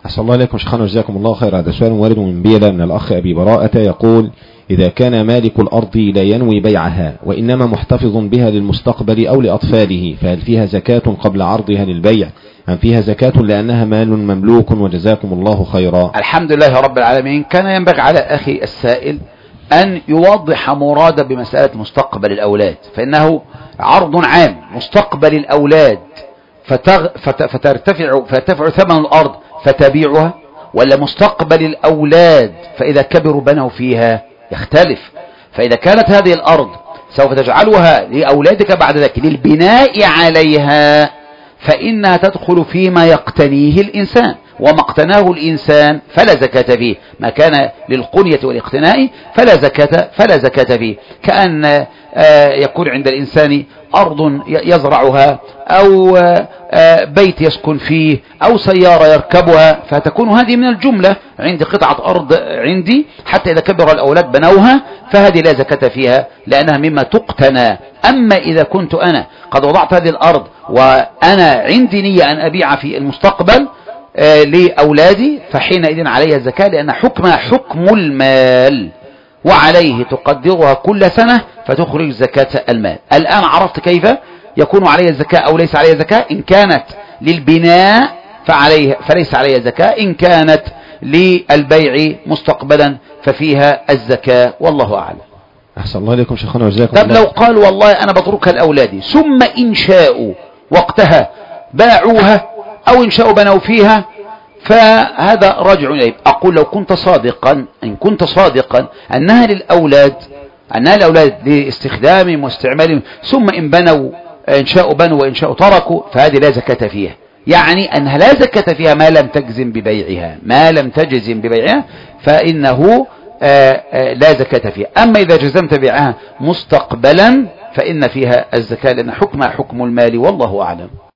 أحسن الله إليكم شيخنا وجزاكم الله خير. هذا سؤال وارد من بيلة من الأخ أبي براءة يقول: إذا كان مالك الأرض لا ينوي بيعها وإنما محتفظ بها للمستقبل أو لأطفاله، فهل فيها زكاة قبل عرضها للبيع أم فيها زكاة لأنها مال مملوك؟ وجزاكم الله خيرا. الحمد لله رب العالمين. كان ينبغي على أخي السائل أن يوضح مراده بمسألة مستقبل الأولاد، فإنه عرض عام. مستقبل الأولاد فترتفع ثمن الأرض فتبيعها، ولا مستقبل الأولاد فإذا كبروا بنوا فيها؟ يختلف. فإذا كانت هذه الأرض سوف تجعلها لأولادك بعد ذلك للبناء عليها، فإنها تدخل فيما يقتنيه الإنسان، وما اقتناه الإنسان فلا زكاة فيه. ما كان للقنية والاقتناء فلا زكاة فيه. كأن يكون عند الإنسان أرض يزرعها، أو بيت يسكن فيه، أو سيارة يركبها، فتكون هذه من الجملة عندي قطعة أرض عندي، حتى إذا كبر الأولاد بنوها، فهذه لا زكاة فيها لأنها مما تقتنى. أما إذا كنت أنا قد وضعت هذه الأرض وأنا عندي نية أن أبيع في المستقبل لأولادي، فحينئذ عليها الزكاة، لأن حكمها حكم المال، وعليه تقدرها كل سنة فتخرج زكاة المال. الآن عرفت كيف يكون عليها الزكاة أو ليس عليها زكاة. إن كانت للبناء فليس عليها زكاة، إن كانت للبيع مستقبلا ففيها الزكاة، والله أعلم. أحسن الله إليكم شيخنا وجزاكم الله. طب لو قال والله أنا بتركها لأولادي، ثم إن شاءوا وقتها باعوها، أو إن شاءوا بنوا فيها، فهذا راجع إليه. أقول لو كنت صادقا، إن كنت صادقا أنها للأولاد لاستخدامهم واستعمالهم، ثم إن شاءوا بنوا وإن شاءوا تركوا، فهذه لا زكاة فيها. يعني أنها لا زكاة فيها ما لم تجزم ببيعها، فإنه لا زكاة فيها. أما إذا جزمت بيعها مستقبلا فإن فيها الزكاة، لأن حكمها حكم المال، والله أعلم.